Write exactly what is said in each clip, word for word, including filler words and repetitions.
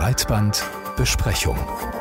Breitbandbesprechung.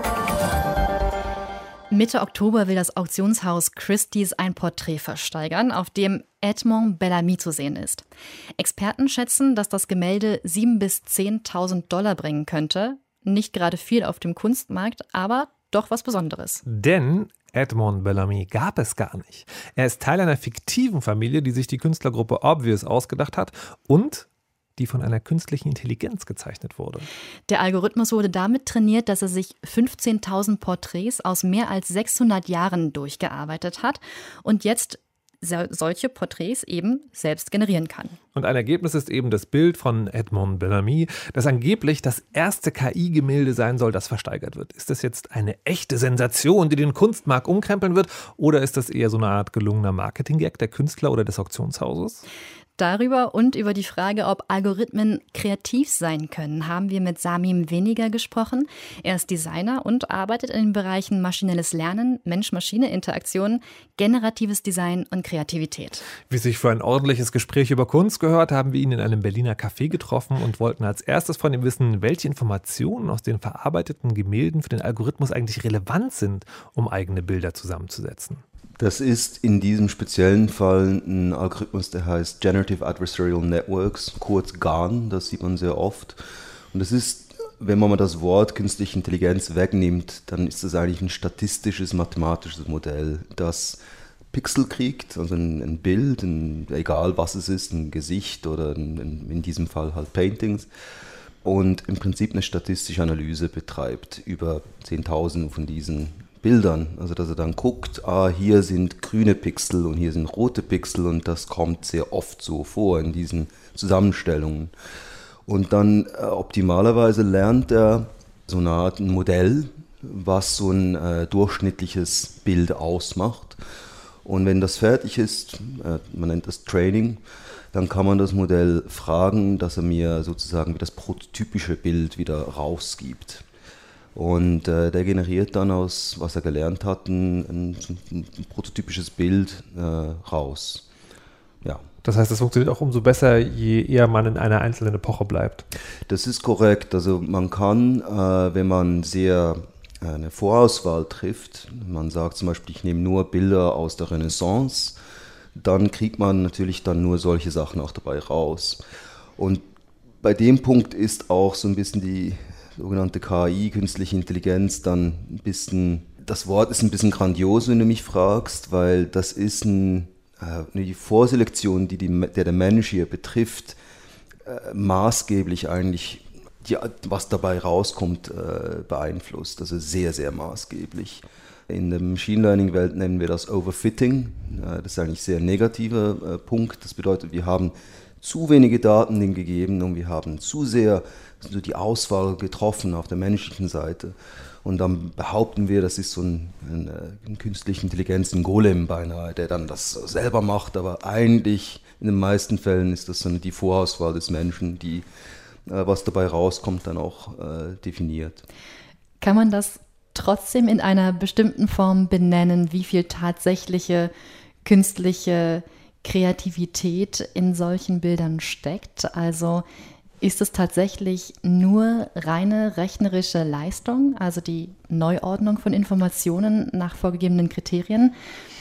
Mitte Oktober will das Auktionshaus Christie's ein Porträt versteigern, auf dem Edmond Bellamy zu sehen ist. Experten schätzen, dass das Gemälde siebentausend bis zehntausend Dollar bringen könnte. Nicht gerade viel auf dem Kunstmarkt, aber doch was Besonderes. Denn Edmond Bellamy gab es gar nicht. Er ist Teil einer fiktiven Familie, die sich die Künstlergruppe Obvious ausgedacht hat und die von einer künstlichen Intelligenz gezeichnet wurde. Der Algorithmus wurde damit trainiert, dass er sich fünfzehntausend Porträts aus mehr als sechshundert Jahren durchgearbeitet hat und jetzt solche Porträts eben selbst generieren kann. Und ein Ergebnis ist eben das Bild von Edmond Bellamy, das angeblich das erste K I-Gemälde sein soll, das versteigert wird. Ist das jetzt eine echte Sensation, die den Kunstmarkt umkrempeln wird, oder ist das eher so eine Art gelungener Marketing-Gag der Künstler oder des Auktionshauses? Darüber und über die Frage, ob Algorithmen kreativ sein können, haben wir mit Samim Weniger gesprochen. Er ist Designer und arbeitet in den Bereichen maschinelles Lernen, Mensch-Maschine-Interaktion, generatives Design und Kreativität. Wie sich für ein ordentliches Gespräch über Kunst gehört, haben wir ihn in einem Berliner Café getroffen und wollten als erstes von ihm wissen, welche Informationen aus den verarbeiteten Gemälden für den Algorithmus eigentlich relevant sind, um eigene Bilder zusammenzusetzen. Das ist in diesem speziellen Fall ein Algorithmus, der heißt Generative Adversarial Networks, kurz GAN, das sieht man sehr oft. Und das ist, wenn man mal das Wort künstliche Intelligenz wegnimmt, dann ist das eigentlich ein statistisches, mathematisches Modell, das Pixel kriegt, also ein, ein Bild, ein, egal was es ist, ein Gesicht oder ein, in diesem Fall halt Paintings, und im Prinzip eine statistische Analyse betreibt über zehntausend von diesen Bildern, also dass er dann guckt, ah, hier sind grüne Pixel und hier sind rote Pixel, und das kommt sehr oft so vor in diesen Zusammenstellungen. Und dann äh, optimalerweise lernt er so eine Art ein Modell, was so ein äh, durchschnittliches Bild ausmacht. Und wenn das fertig ist, äh, man nennt das Training, dann kann man das Modell fragen, dass er mir sozusagen wie das prototypische Bild wieder rausgibt. Und äh, der generiert dann aus, was er gelernt hat, ein, ein, ein prototypisches Bild äh, raus. Ja. Das heißt, das funktioniert auch umso besser, je eher man in einer einzelnen Epoche bleibt. Das ist korrekt. Also man kann, äh, wenn man sehr äh, eine Vorauswahl trifft, man sagt zum Beispiel, ich nehme nur Bilder aus der Renaissance, dann kriegt man natürlich dann nur solche Sachen auch dabei raus. Und bei dem Punkt ist auch so ein bisschen die sogenannte K I, künstliche Intelligenz, dann ein bisschen, das Wort ist ein bisschen grandios, wenn du mich fragst, weil das ist ein, äh, die Vorselektion, die, die der, der Mensch hier betrifft, äh, maßgeblich eigentlich, die, was dabei rauskommt, äh, beeinflusst. Also sehr, sehr maßgeblich. In der Machine Learning-Welt nennen wir das Overfitting. Äh, das ist eigentlich ein sehr negativer äh, Punkt. Das bedeutet, wir haben zu wenige Daten dem gegeben und wir haben zu sehr so die Auswahl getroffen auf der menschlichen Seite. Und dann behaupten wir, das ist so ein, ein, ein künstliche Intelligenz, ein Golem beinahe, der dann das selber macht. Aber eigentlich in den meisten Fällen ist das so eine, die Vorauswahl des Menschen, die, äh, was dabei rauskommt, dann auch äh, definiert. Kann man das trotzdem in einer bestimmten Form benennen, wie viel tatsächliche künstliche Kreativität in solchen Bildern steckt? Also ist es tatsächlich nur reine rechnerische Leistung, also die Neuordnung von Informationen nach vorgegebenen Kriterien?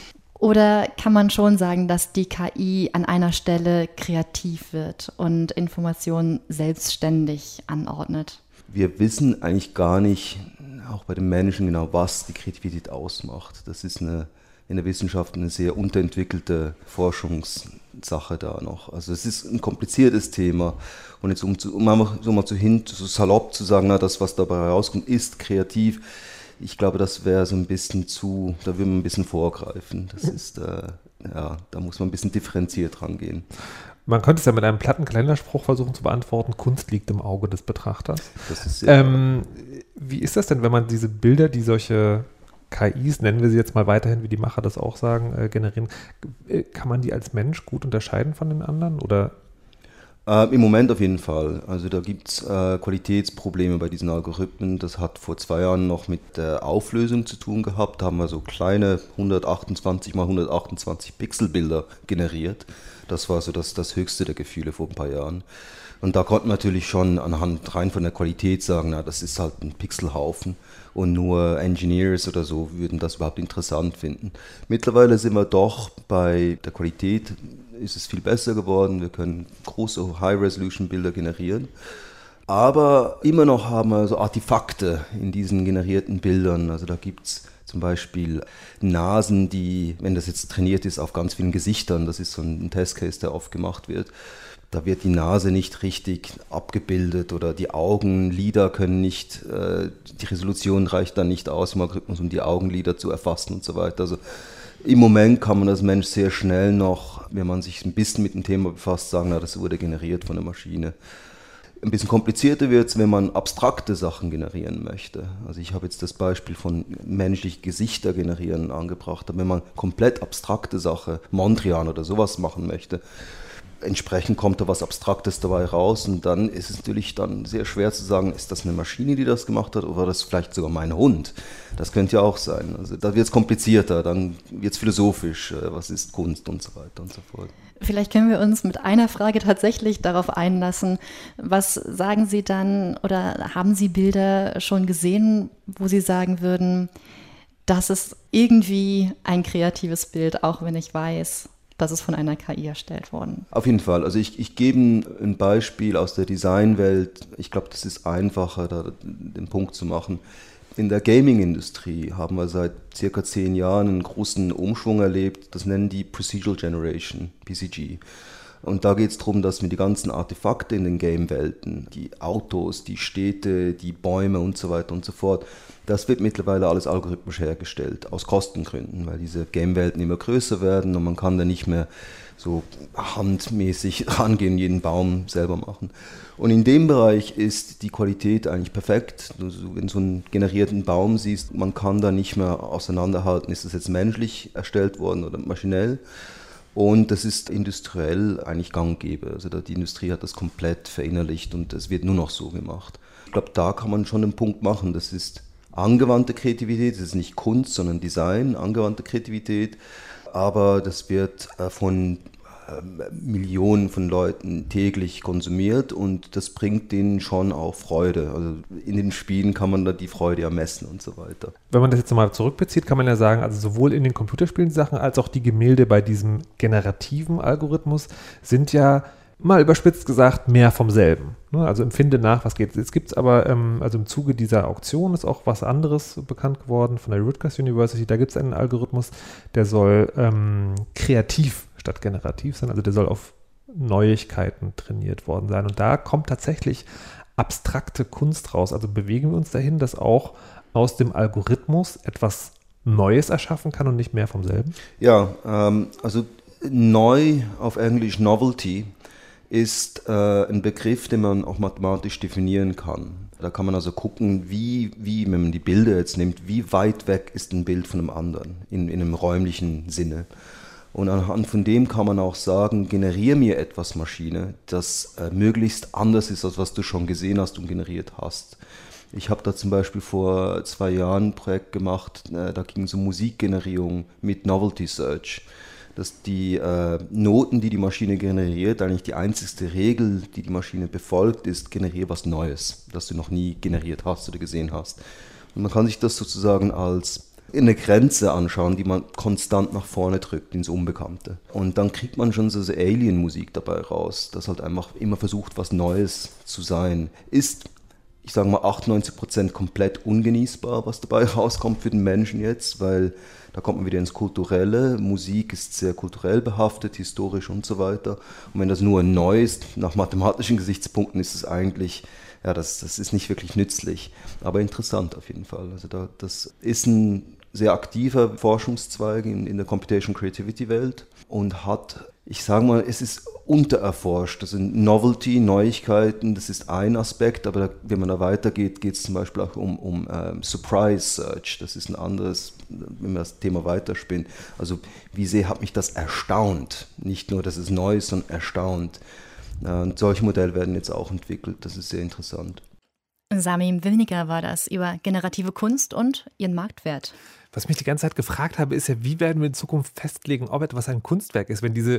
Oder kann man schon sagen, dass die K I an einer Stelle kreativ wird und Informationen selbstständig anordnet? Wir wissen eigentlich gar nicht, auch bei den Menschen genau, was die Kreativität ausmacht. Das ist eine, in der Wissenschaft eine sehr unterentwickelte Forschungssache da noch. Also es ist ein kompliziertes Thema. Und jetzt um, zu, um einfach so mal zu hin, so salopp zu sagen, na, das, was dabei rauskommt, ist kreativ. Ich glaube, das wäre so ein bisschen zu, da würde man ein bisschen vorgreifen. Das ist, äh, ja, da muss man ein bisschen differenziert rangehen. Man könnte es ja mit einem platten Kalenderspruch versuchen zu beantworten, Kunst liegt im Auge des Betrachters. Das ist sehr ähm, wie ist das denn, wenn man diese Bilder, die solche K Is, nennen wir sie jetzt mal weiterhin, wie die Macher das auch sagen, äh, generieren, kann man die als Mensch gut unterscheiden von den anderen, oder? Äh, Im Moment auf jeden Fall. Also da gibt es äh, Qualitätsprobleme bei diesen Algorithmen. Das hat vor zwei Jahren noch mit der Auflösung zu tun gehabt. Da haben wir so kleine hundertachtundzwanzig mal hundertachtundzwanzig Pixelbilder generiert. Das war so das, das höchste der Gefühle vor ein paar Jahren. Und da konnte man natürlich schon anhand rein von der Qualität sagen, na, das ist halt ein Pixelhaufen und nur Engineers oder so würden das überhaupt interessant finden. Mittlerweile sind wir doch bei der Qualität, ist es viel besser geworden. Wir können große High-Resolution-Bilder generieren. Aber immer noch haben wir so Artefakte in diesen generierten Bildern. Also da gibt es zum Beispiel Nasen, die, wenn das jetzt trainiert ist, auf ganz vielen Gesichtern, das ist so ein Testcase, der oft gemacht wird, da wird die Nase nicht richtig abgebildet oder die Augenlider können nicht, äh, die Resolution reicht dann nicht aus im Algorithmus, um die Augenlider zu erfassen und so weiter. Also im Moment kann man als Mensch sehr schnell noch, wenn man sich ein bisschen mit dem Thema befasst, sagen, na, das wurde generiert von der Maschine. Ein bisschen komplizierter wird es, wenn man abstrakte Sachen generieren möchte. Also ich habe jetzt das Beispiel von menschlich Gesichter generieren angebracht, aber wenn man komplett abstrakte Sachen, Mondrian oder sowas machen möchte, entsprechend kommt da was Abstraktes dabei raus und dann ist es natürlich dann sehr schwer zu sagen, ist das eine Maschine, die das gemacht hat oder war das vielleicht sogar mein Hund? Das könnte ja auch sein. Also da wird es komplizierter, dann wird es philosophisch, was ist Kunst und so weiter und so fort. Vielleicht können wir uns mit einer Frage tatsächlich darauf einlassen. Was sagen Sie dann oder haben Sie Bilder schon gesehen, wo Sie sagen würden, das ist irgendwie ein kreatives Bild, auch wenn ich weiß, dass es von einer K I erstellt worden? Auf jeden Fall. Also ich, ich gebe ein Beispiel aus der Designwelt. Ich glaube, das ist einfacher, da den Punkt zu machen. In der Gaming-Industrie haben wir seit circa zehn Jahren einen großen Umschwung erlebt. Das nennen die Procedural Generation, P C G. Und da geht es darum, dass wir die ganzen Artefakte in den Game-Welten, die Autos, die Städte, die Bäume und so weiter und so fort, das wird mittlerweile alles algorithmisch hergestellt, aus Kostengründen, weil diese Game-Welten immer größer werden und man kann da nicht mehr so handmäßig rangehen, jeden Baum selber machen. Und in dem Bereich ist die Qualität eigentlich perfekt. Du, wenn du so einen generierten Baum siehst, man kann da nicht mehr auseinanderhalten, ist das jetzt menschlich erstellt worden oder maschinell. Und das ist industriell eigentlich gang und gäbe. Also die Industrie hat das komplett verinnerlicht und es wird nur noch so gemacht. Ich glaube, da kann man schon einen Punkt machen. Das ist angewandte Kreativität, das ist nicht Kunst, sondern Design, angewandte Kreativität. Aber das wird von Millionen von Leuten täglich konsumiert und das bringt denen schon auch Freude. Also in den Spielen kann man da die Freude ermessen und so weiter. Wenn man das jetzt nochmal zurückbezieht, kann man ja sagen, also sowohl in den Computerspielen Sachen als auch die Gemälde bei diesem generativen Algorithmus sind ja mal überspitzt gesagt mehr vom selben. Also empfinde nach, was geht. Jetzt gibt es aber, ähm, also im Zuge dieser Auktion ist auch was anderes bekannt geworden von der Rutgers University. Da gibt es einen Algorithmus, der soll ähm, kreativ statt generativ sein. Also der soll auf Neuigkeiten trainiert worden sein. Und da kommt tatsächlich abstrakte Kunst raus. Also bewegen wir uns dahin, dass auch aus dem Algorithmus etwas Neues erschaffen kann und nicht mehr vom selben? Ja, ähm, also neu auf Englisch Novelty ist äh, ein Begriff, den man auch mathematisch definieren kann. Da kann man also gucken, wie, wie, wenn man die Bilder jetzt nimmt, wie weit weg ist ein Bild von einem anderen in, in einem räumlichen Sinne. Und anhand von dem kann man auch sagen, generiere mir etwas Maschine, das äh, möglichst anders ist, als was du schon gesehen hast und generiert hast. Ich habe da zum Beispiel vor zwei Jahren ein Projekt gemacht, äh, da ging es um Musikgenerierung mit Novelty Search. Dass die äh, Noten, die die Maschine generiert, eigentlich die einzigste Regel, die die Maschine befolgt, ist, generiere was Neues, das du noch nie generiert hast oder gesehen hast. Und man kann sich das sozusagen als eine Grenze anschauen, die man konstant nach vorne drückt ins Unbekannte. Und dann kriegt man schon so eine Alien-Musik dabei raus, das halt einfach immer versucht, was Neues zu sein. Ist, ich sage mal, achtundneunzig Prozent komplett ungenießbar, was dabei rauskommt für den Menschen jetzt, weil da kommt man wieder ins Kulturelle. Musik ist sehr kulturell behaftet, historisch und so weiter. Und wenn das nur neu ist, nach mathematischen Gesichtspunkten, ist es eigentlich, ja, das, das ist nicht wirklich nützlich, aber interessant auf jeden Fall. Also da, das ist ein sehr aktiver Forschungszweig in, in der Computation Creativity Welt und hat, ich sage mal, es ist untererforscht. Also Novelty, Neuigkeiten, das ist ein Aspekt, aber da, wenn man da weitergeht, geht es zum Beispiel auch um, um ähm, Surprise Search. Das ist ein anderes, wenn man das Thema weiterspinnt. Also wie sehr hat mich das erstaunt? Nicht nur, dass es neu ist, sondern erstaunt. Und solche Modelle werden jetzt auch entwickelt. Das ist sehr interessant. Samim Wilniger war das über generative Kunst und ihren Marktwert. Was mich die ganze Zeit gefragt habe, ist ja, wie werden wir in Zukunft festlegen, ob etwas ein Kunstwerk ist, wenn diese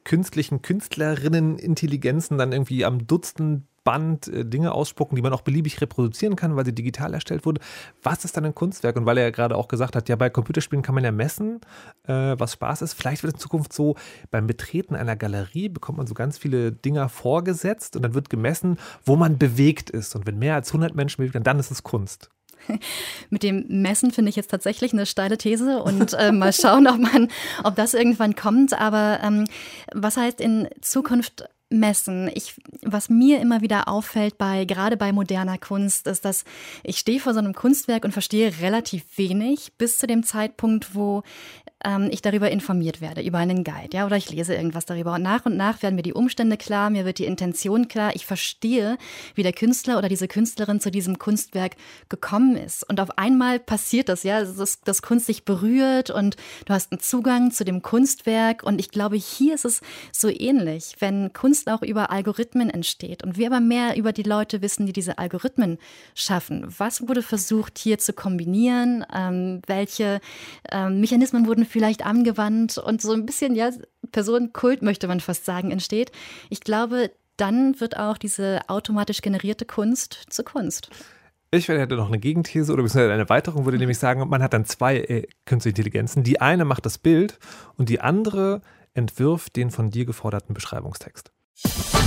künstlichen Künstlerinnen-Intelligenzen dann irgendwie am Dutzend Band äh, Dinge ausspucken, die man auch beliebig reproduzieren kann, weil sie digital erstellt wurde. Was ist dann ein Kunstwerk? Und weil er ja gerade auch gesagt hat, ja, bei Computerspielen kann man ja messen, äh, was Spaß ist. Vielleicht wird in Zukunft so, beim Betreten einer Galerie bekommt man so ganz viele Dinger vorgesetzt und dann wird gemessen, wo man bewegt ist. Und wenn mehr als hundert Menschen bewegen, dann ist es Kunst. Mit dem Messen finde ich jetzt tatsächlich eine steile These und äh, mal schauen, ob, man, ob das irgendwann kommt. Aber ähm, was heißt in Zukunft messen? Ich, was mir immer wieder auffällt, bei, gerade bei moderner Kunst, ist, dass ich stehe vor so einem Kunstwerk und verstehe relativ wenig bis zu dem Zeitpunkt, wo ähm, ich darüber informiert werde, über einen Guide, ja, oder ich lese irgendwas darüber. Und nach und nach werden mir die Umstände klar, mir wird die Intention klar. Ich verstehe, wie der Künstler oder diese Künstlerin zu diesem Kunstwerk gekommen ist. Und auf einmal passiert das, ja, dass das Kunst dich berührt und du hast einen Zugang zu dem Kunstwerk. Und ich glaube, hier ist es so ähnlich, wenn Kunst auch über Algorithmen entsteht und wir aber mehr über die Leute wissen, die diese Algorithmen schaffen. Was wurde versucht hier zu kombinieren? Ähm, welche ähm, Mechanismen wurden vielleicht angewandt und so ein bisschen, ja, Personenkult möchte man fast sagen, entsteht. Ich glaube, dann wird auch diese automatisch generierte Kunst zur Kunst. Ich hätte noch eine Gegenthese oder beziehungsweise eine Erweiterung, würde nämlich sagen, man hat dann zwei äh, künstliche Intelligenzen. Die eine macht das Bild und die andere entwirft den von dir geforderten Beschreibungstext.